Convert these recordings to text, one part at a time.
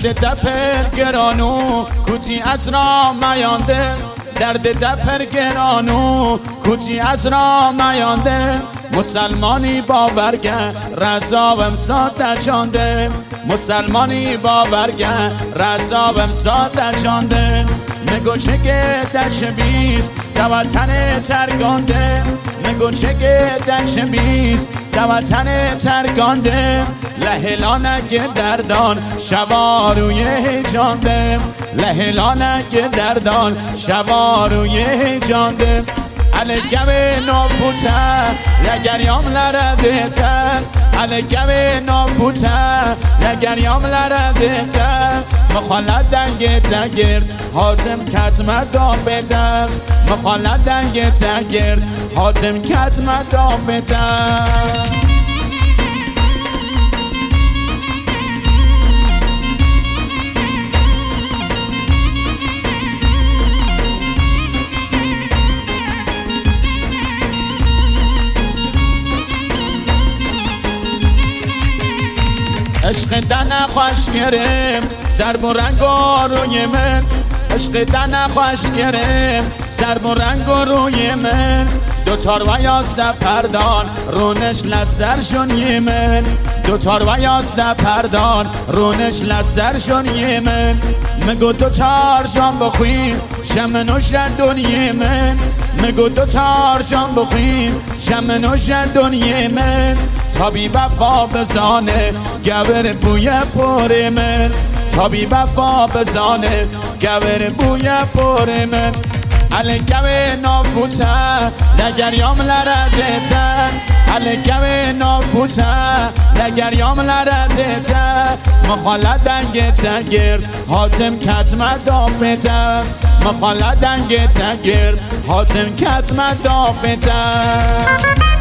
درد دپر گرانو کوتی از را میانده درد دپر گرانو کوتی از را میانده مسلمانی باورگه رضاوم ساده چانده مسلمانی باورگه رضاوم ساده چانده مگو چگه دش بیست دوتن ترگانده مگو چگه دش بیست دوتن ترگانده لهلانک دردان شواروی جانده لهلانک دردان شواروی جانده الگم نابوته لگریام لرده تر الگم نابوته لگریام لرده تر مخالت دنگ تگرد حاتم کتم دافه تر مخالت دنگ تگرد حاتم کتم دافه تر عشق دن خوش گرم سرب و رنگ و روی من عشق دن خوش گرم سرب و رنگ و روی من دوتار و یازده پردان رونش لسر شون یمن دوتار و یازده پردان رونش لسر شون یمن مگو دوتار جان بخویم شم نوش دنیای من مگو دوتار جان بخویم شم نوش دنیای من تا بی وفا بزانه گور بوی پر من تا بی وفا بزانه گور بوی پر من الگم نابوته لگریام لرده تر الگم نابوته لگریام لرده تر مخالت دنگ تگرد حاتم کتم دافه تر مخالت دنگ تگرد حاتم کتم دافه تر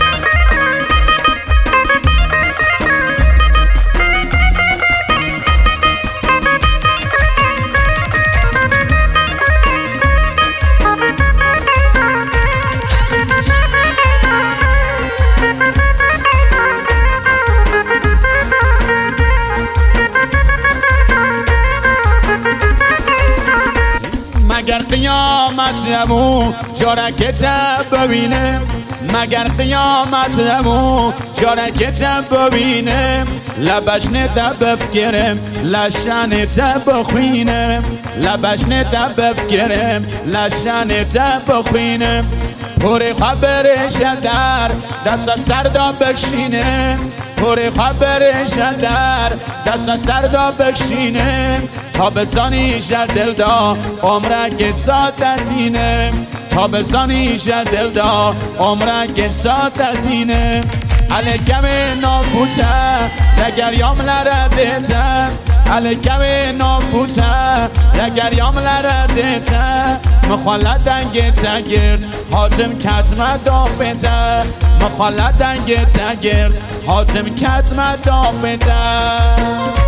مگر قیامت نمو جارکت ببینه مگر قیامت نمو جارکت ببینه لبش نده بفکرم لشن ده بخوینم لبش نده بفکرم لشن ده بخوینم پر خبرش در دست سردا بکشینه پر خبرش در دست سردا بکشینه تا بزانیش دل دا عمرک ساده دینه تا بزانیش دل دا عمرک ساده دینه الگم نابوته لگریام لرده تر الگم نابوته لگریام لرده تر مخالت دنگ تگرد حاتم کتم دافه تر مخالت دنگ تگرد حاتم کتم دافه تر